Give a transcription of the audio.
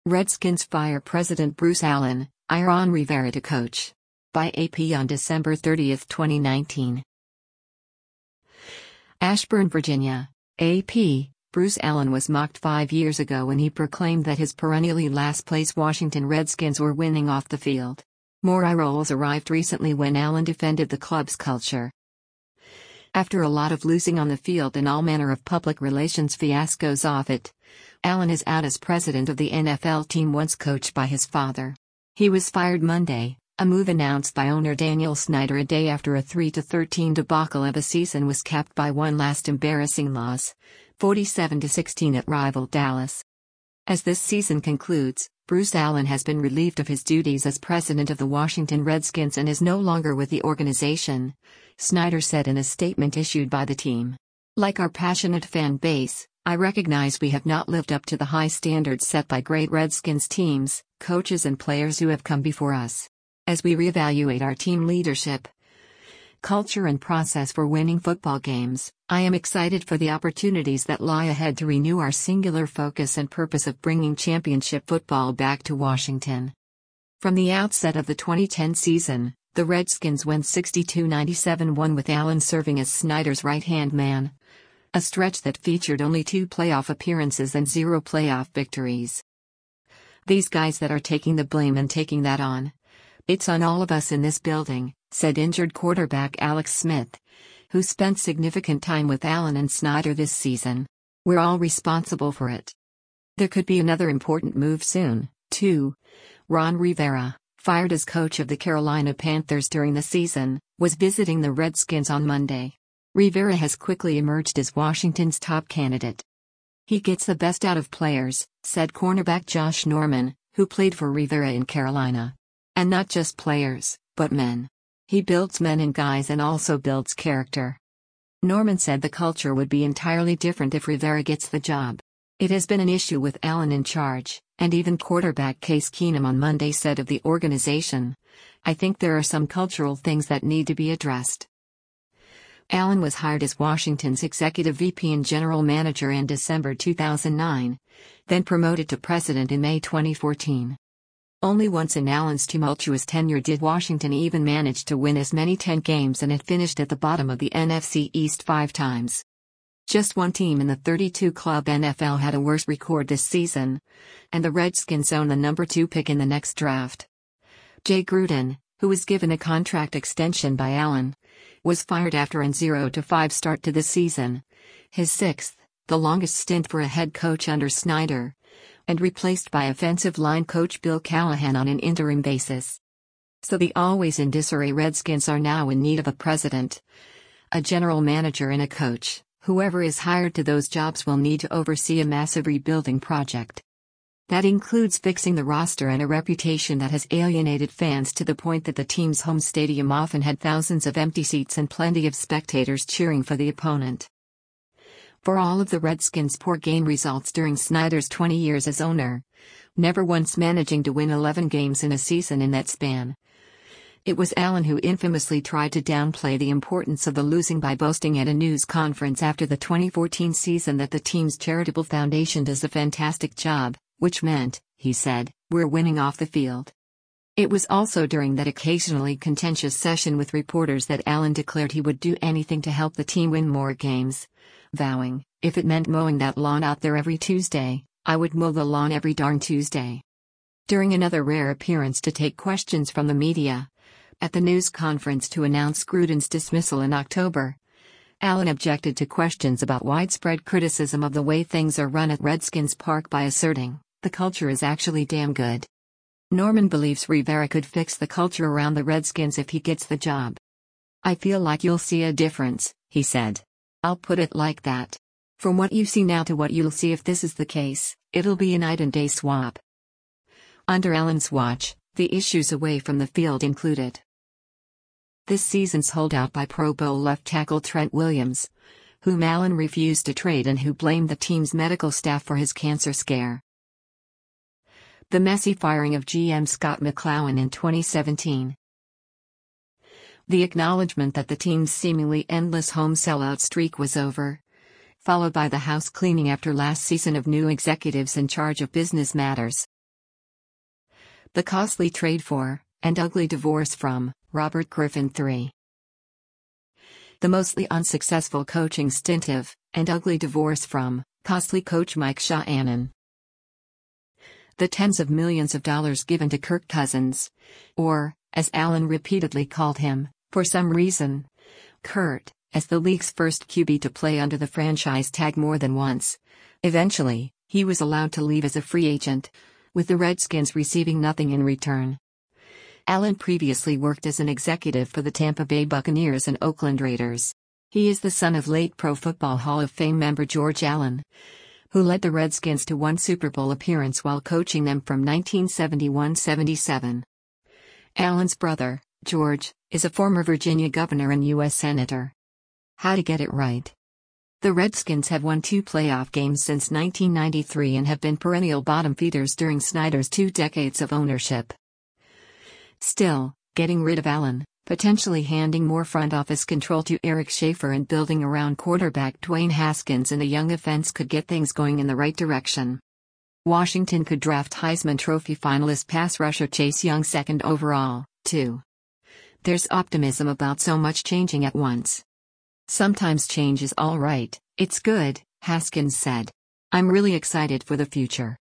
Redskins fire President Bruce Allen, hire Ron Rivera to coach. By AP on December 30, 2019. Ashburn, Virginia. AP, Bruce Allen was mocked 5 years ago when he proclaimed that his perennially last-place Washington Redskins were winning off the field. More eye rolls arrived recently when Allen defended the club's culture. After a lot of losing on the field and all manner of public relations fiascos off it, Allen is out as president of the NFL team once coached by his father. He was fired Monday, a move announced by owner Daniel Snyder a day after a 3-13 debacle of a season was capped by one last embarrassing loss, 47-16 at rival Dallas. As this season concludes, Bruce Allen has been relieved of his duties as president of the Washington Redskins and is no longer with the organization, Snyder said in a statement issued by the team. Like our passionate fan base, I recognize we have not lived up to the high standards set by great Redskins teams, coaches and players who have come before us. As we reevaluate our team leadership, culture and process for winning football games, I am excited for the opportunities that lie ahead to renew our singular focus and purpose of bringing championship football back to Washington. From the outset of the 2010 season, the Redskins went 62-97-1 with Allen serving as Snyder's right-hand man. A stretch that featured only 2 playoff appearances and 0 playoff victories. These guys that are taking the blame and taking that on. It's on all of us in this building, said injured quarterback Alex Smith, who spent significant time with Allen and Snyder this season. We're all responsible for it. There could be another important move soon, too. Ron Rivera, fired as coach of the Carolina Panthers during the season, was visiting the Redskins on Monday. Rivera has quickly emerged as Washington's top candidate. He gets the best out of players, said cornerback Josh Norman, who played for Rivera in Carolina. And not just players, but men. He builds men and guys and also builds character. Norman said the culture would be entirely different if Rivera gets the job. It has been an issue with Allen in charge, and even quarterback Case Keenum on Monday said of the organization, I think there are some cultural things that need to be addressed. Allen was hired as Washington's executive VP and general manager in December 2009, then promoted to president in May 2014. Only once in Allen's tumultuous tenure did Washington even manage to win as many 10 games, and it finished at the bottom of the NFC East 5 times. Just one team in the 32-club NFL had a worse record this season, and the Redskins own the number 2 pick in the next draft. Jay Gruden, who was given a contract extension by Allen, was fired after an 0-5 start to the season, his 6th, the longest stint for a head coach under Snyder, and replaced by offensive line coach Bill Callahan on an interim basis. So the always in disarray Redskins are now in need of a president, a general manager and a coach. Whoever is hired to those jobs will need to oversee a massive rebuilding project. That includes fixing the roster and a reputation that has alienated fans to the point that the team's home stadium often had thousands of empty seats and plenty of spectators cheering for the opponent. For all of the Redskins' poor game results during Snyder's 20 years as owner, never once managing to win 11 games in a season in that span, it was Allen who infamously tried to downplay the importance of the losing by boasting at a news conference after the 2014 season that the team's charitable foundation does a fantastic job, which meant, he said, we're winning off the field. It was also during that occasionally contentious session with reporters that Allen declared he would do anything to help the team win more games, vowing, if it meant mowing that lawn out there every Tuesday, I would mow the lawn every darn Tuesday. During another rare appearance to take questions from the media, at the news conference to announce Gruden's dismissal in October, Allen objected to questions about widespread criticism of the way things are run at Redskins Park by asserting, the culture is actually damn good. Norman believes Rivera could fix the culture around the Redskins if he gets the job. I feel like you'll see a difference, he said. I'll put it like that. From what you see now to what you'll see if this is the case, it'll be a night and day swap. Under Allen's watch, the issues away from the field included this season's holdout by Pro Bowl left tackle Trent Williams, whom Allen refused to trade and who blamed the team's medical staff for his cancer scare. The messy firing of GM Scott McCloughan in 2017. The acknowledgement that the team's seemingly endless home sellout streak was over, followed by the house cleaning after last season of new executives in charge of business matters. The Costly Trade for, and Ugly Divorce from, Robert Griffin III. The mostly unsuccessful coaching stint of, and ugly divorce from, costly coach Mike Shanahan. The tens of millions of dollars given to Kirk Cousins, or, as Allen repeatedly called him, for some reason, Kurt, as the league's first QB to play under the franchise tag more than once. Eventually, he was allowed to leave as a free agent, with the Redskins receiving nothing in return. Allen previously worked as an executive for the Tampa Bay Buccaneers and Oakland Raiders. He is the son of late Pro Football Hall of Fame member George Allen, who led the Redskins to one Super Bowl appearance while coaching them from 1971-77. Allen's brother, George, is a former Virginia governor and U.S. Senator. How to get it right. The Redskins have won 2 playoff games since 1993 and have been perennial bottom feeders during Snyder's 2 decades of ownership. Still, getting rid of Allen, potentially handing more front office control to Eric Schaffer and building around quarterback Dwayne Haskins and a young offense could get things going in the right direction. Washington could draft Heisman Trophy finalist pass rusher Chase Young second overall, too. There's optimism about so much changing at once. Sometimes change is all right, it's good, Haskins said. I'm really excited for the future.